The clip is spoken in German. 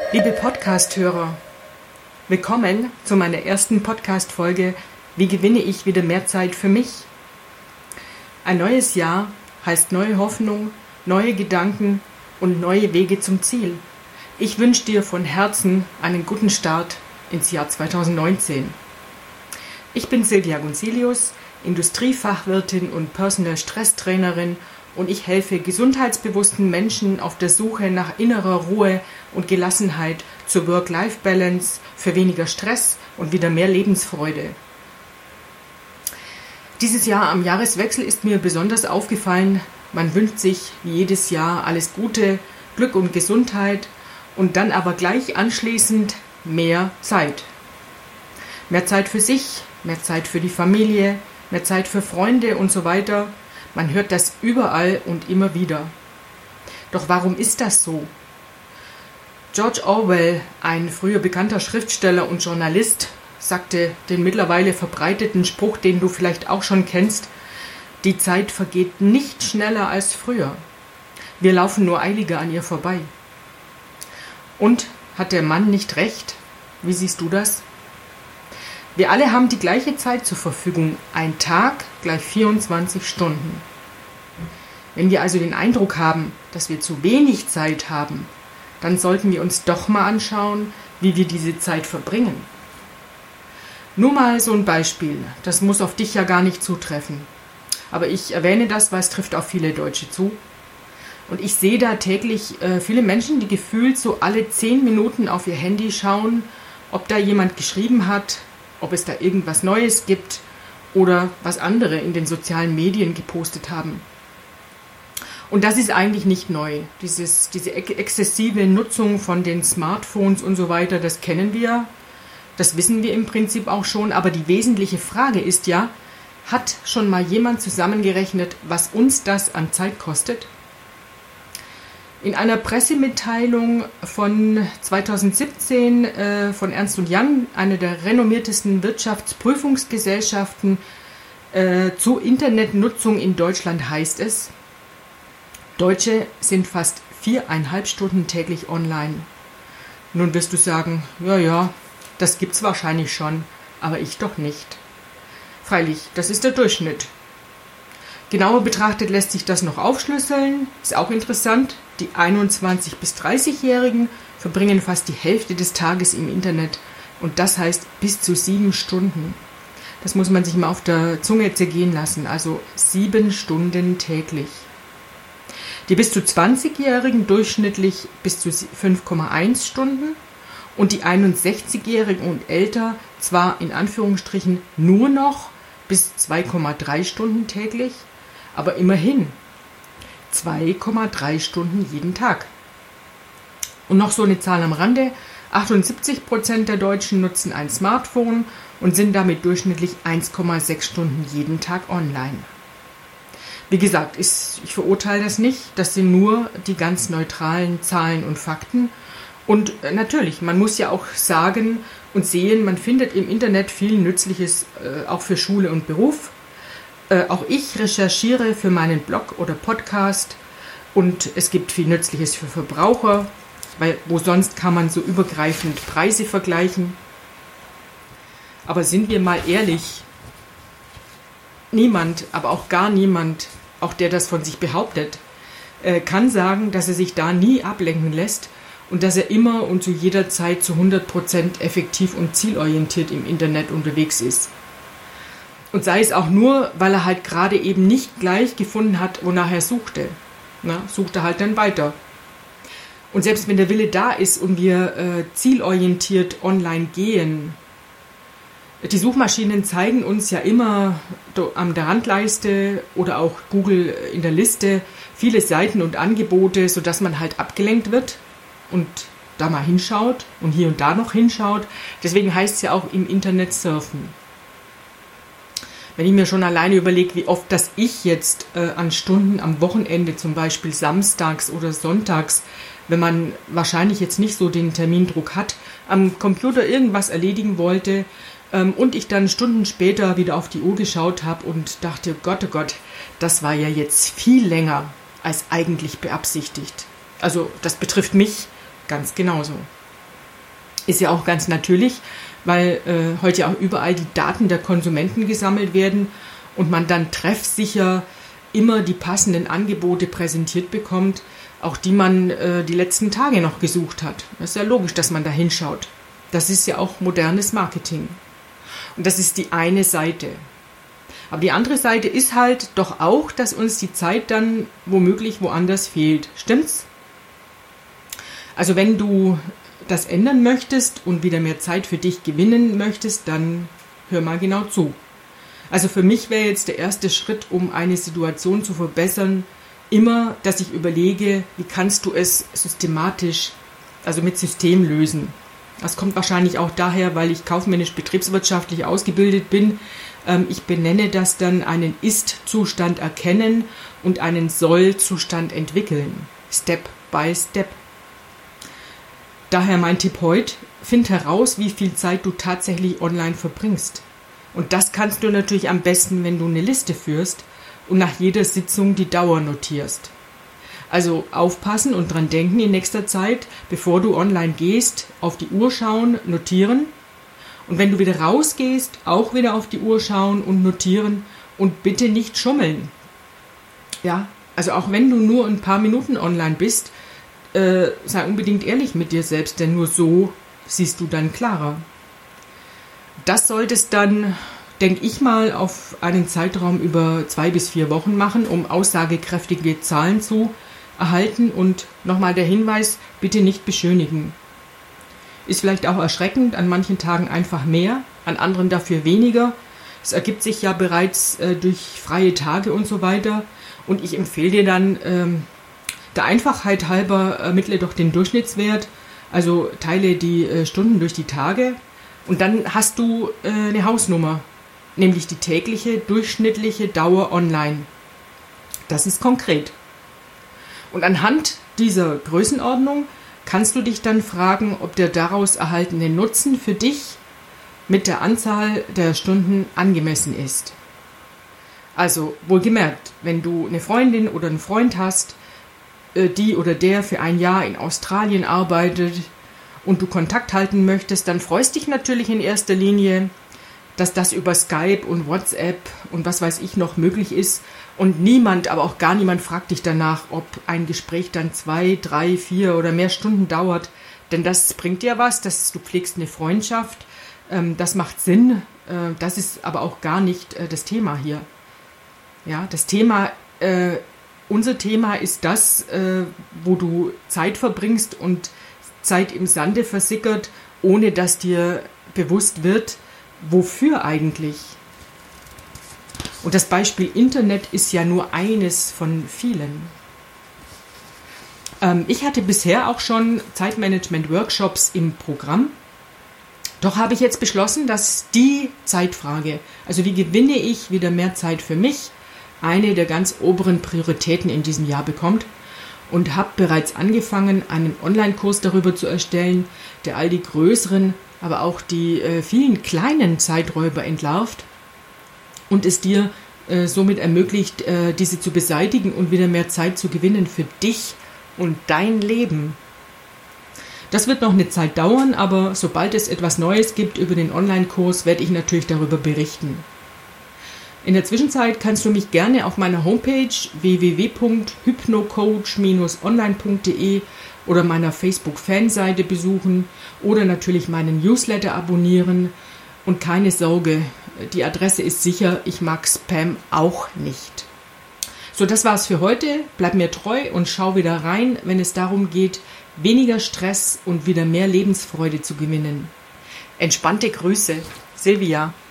Liebe Podcast-Hörer, willkommen zu meiner ersten Podcast-Folge Wie gewinne ich wieder mehr Zeit für mich? Ein neues Jahr heißt neue Hoffnung, neue Gedanken und neue Wege zum Ziel. Ich wünsche dir von Herzen einen guten Start ins Jahr 2019. Ich bin Silvia Gunzilius, Industriefachwirtin und Personal Stress Trainerin, und ich helfe gesundheitsbewussten Menschen auf der Suche nach innerer Ruhe und Gelassenheit zur Work-Life-Balance, für weniger Stress und wieder mehr Lebensfreude. Dieses Jahr am Jahreswechsel ist mir besonders aufgefallen, man wünscht sich wie jedes Jahr alles Gute, Glück und Gesundheit und dann aber gleich anschließend mehr Zeit. Mehr Zeit für sich, mehr Zeit für die Familie, mehr Zeit für Freunde und so weiter. Man hört das überall und immer wieder. Doch warum ist das so? George Orwell, ein früher bekannter Schriftsteller und Journalist, sagte den mittlerweile verbreiteten Spruch, den du vielleicht auch schon kennst: Die Zeit vergeht nicht schneller als früher. Wir laufen nur eiliger an ihr vorbei. Und hat der Mann nicht recht? Wie siehst du das? Wir alle haben die gleiche Zeit zur Verfügung. Ein Tag gleich 24 Stunden. Wenn wir also den Eindruck haben, dass wir zu wenig Zeit haben, dann sollten wir uns doch mal anschauen, wie wir diese Zeit verbringen. Nur mal so ein Beispiel. Das muss auf dich ja gar nicht zutreffen. Aber ich erwähne das, weil es trifft auf viele Deutsche zu. Und ich sehe da täglich viele Menschen, die gefühlt so alle 10 Minuten auf ihr Handy schauen, ob da jemand geschrieben hat, ob es da irgendwas Neues gibt oder was andere in den sozialen Medien gepostet haben. Und das ist eigentlich nicht neu. Diese exzessive Nutzung von den Smartphones und so weiter, das kennen wir, das wissen wir im Prinzip auch schon. Aber die wesentliche Frage ist ja, hat schon mal jemand zusammengerechnet, was uns das an Zeit kostet? In einer Pressemitteilung von 2017 von Ernst & Young, einer der renommiertesten Wirtschaftsprüfungsgesellschaften, zur Internetnutzung in Deutschland heißt es: Deutsche sind fast 4,5 Stunden täglich online. Nun wirst du sagen, ja, das gibt's wahrscheinlich schon, aber ich doch nicht. Freilich, das ist der Durchschnitt. Genauer betrachtet lässt sich das noch aufschlüsseln, ist auch interessant. Die 21- bis 30-Jährigen verbringen fast die Hälfte des Tages im Internet, und das heißt bis zu 7 Stunden. Das muss man sich mal auf der Zunge zergehen lassen, also 7 Stunden täglich. Die bis zu 20-Jährigen durchschnittlich bis zu 5,1 Stunden und die 61-Jährigen und älter zwar in Anführungsstrichen nur noch bis 2,3 Stunden täglich, aber immerhin 2,3 Stunden jeden Tag. Und noch so eine Zahl am Rande: 78% der Deutschen nutzen ein Smartphone und sind damit durchschnittlich 1,6 Stunden jeden Tag online. Wie gesagt, ich verurteile das nicht, das sind nur die ganz neutralen Zahlen und Fakten. Und natürlich, man muss ja auch sagen und sehen, man findet im Internet viel Nützliches, auch für Schule und Beruf. Auch ich recherchiere für meinen Blog oder Podcast, und es gibt viel Nützliches für Verbraucher, weil wo sonst kann man so übergreifend Preise vergleichen. Aber sind wir mal ehrlich, niemand, aber auch gar niemand, auch der das von sich behauptet, kann sagen, dass er sich da nie ablenken lässt und dass er immer und zu jeder Zeit zu 100% effektiv und zielorientiert im Internet unterwegs ist. Und sei es auch nur, weil er halt gerade eben nicht gleich gefunden hat, wonach er suchte. Sucht er halt dann weiter. Und selbst wenn der Wille da ist und wir zielorientiert online gehen, die Suchmaschinen zeigen uns ja immer an der Randleiste oder auch Google in der Liste viele Seiten und Angebote, sodass man halt abgelenkt wird und da mal hinschaut und hier und da noch hinschaut. Deswegen heißt es ja auch im Internet surfen. Wenn ich mir schon alleine überlege, wie oft das ich jetzt an Stunden am Wochenende, zum Beispiel samstags oder sonntags, wenn man wahrscheinlich jetzt nicht so den Termindruck hat, am Computer irgendwas erledigen wollte, und ich dann Stunden später wieder auf die Uhr geschaut habe und dachte, oh Gott, das war ja jetzt viel länger als eigentlich beabsichtigt. Also das betrifft mich ganz genauso. Ist ja auch ganz natürlich, weil heute auch überall die Daten der Konsumenten gesammelt werden und man dann treffsicher immer die passenden Angebote präsentiert bekommt, auch die man die letzten Tage noch gesucht hat. Das ist ja logisch, dass man da hinschaut. Das ist ja auch modernes Marketing. Und das ist die eine Seite. Aber die andere Seite ist halt doch auch, dass uns die Zeit dann womöglich woanders fehlt. Stimmt's? Also wenn du das ändern möchtest und wieder mehr Zeit für dich gewinnen möchtest, dann hör mal genau zu. Also für mich wäre jetzt der erste Schritt, um eine Situation zu verbessern, immer, dass ich überlege, wie kannst du es systematisch, also mit System lösen. Das kommt wahrscheinlich auch daher, weil ich kaufmännisch betriebswirtschaftlich ausgebildet bin. Ich benenne das dann einen Ist-Zustand erkennen und einen Soll-Zustand entwickeln. Step by Step. Daher mein Tipp heute, find heraus, wie viel Zeit du tatsächlich online verbringst. Und das kannst du natürlich am besten, wenn du eine Liste führst und nach jeder Sitzung die Dauer notierst. Also aufpassen und dran denken in nächster Zeit, bevor du online gehst, auf die Uhr schauen, notieren. Und wenn du wieder rausgehst, auch wieder auf die Uhr schauen und notieren und bitte nicht schummeln. Ja, also auch wenn du nur ein paar Minuten online bist, sei unbedingt ehrlich mit dir selbst, denn nur so siehst du dann klarer. Das solltest dann, denke ich mal, auf einen Zeitraum über 2 bis 4 Wochen machen, um aussagekräftige Zahlen zu erhalten. Und nochmal der Hinweis, bitte nicht beschönigen. Ist vielleicht auch erschreckend, an manchen Tagen einfach mehr, an anderen dafür weniger. Es ergibt sich ja bereits durch freie Tage und so weiter. Und ich empfehle dir dann, der Einfachheit halber ermittle doch den Durchschnittswert, also teile die Stunden durch die Tage und dann hast du eine Hausnummer, nämlich die tägliche durchschnittliche Dauer online. Das ist konkret. Und anhand dieser Größenordnung kannst du dich dann fragen, ob der daraus erhaltene Nutzen für dich mit der Anzahl der Stunden angemessen ist. Also wohlgemerkt, wenn du eine Freundin oder einen Freund hast, die oder der für ein Jahr in Australien arbeitet und du Kontakt halten möchtest, dann freust dich natürlich in erster Linie, dass das über Skype und WhatsApp und was weiß ich noch möglich ist und niemand, aber auch gar niemand fragt dich danach, ob ein Gespräch dann 2, 3, 4 oder mehr Stunden dauert, denn das bringt dir was, du pflegst eine Freundschaft, das macht Sinn, das ist aber auch gar nicht das Thema hier. Ja, unser Thema ist das, wo du Zeit verbringst und Zeit im Sande versickert, ohne dass dir bewusst wird, wofür eigentlich. Und das Beispiel Internet ist ja nur eines von vielen. Ich hatte bisher auch schon Zeitmanagement-Workshops im Programm. Doch habe ich jetzt beschlossen, dass die Zeitfrage, also wie gewinne ich wieder mehr Zeit für mich, eine der ganz oberen Prioritäten in diesem Jahr bekommt und habe bereits angefangen, einen Online-Kurs darüber zu erstellen, der all die größeren, aber auch die vielen kleinen Zeiträuber entlarvt und es dir somit ermöglicht, diese zu beseitigen und wieder mehr Zeit zu gewinnen für dich und dein Leben. Das wird noch eine Zeit dauern, aber sobald es etwas Neues gibt über den Online-Kurs, werde ich natürlich darüber berichten. In der Zwischenzeit kannst du mich gerne auf meiner Homepage www.hypnocoach-online.de oder meiner Facebook-Fanseite besuchen oder natürlich meinen Newsletter abonnieren. Und keine Sorge, die Adresse ist sicher, ich mag Spam auch nicht. So, das war's für heute. Bleib mir treu und schau wieder rein, wenn es darum geht, weniger Stress und wieder mehr Lebensfreude zu gewinnen. Entspannte Grüße, Silvia.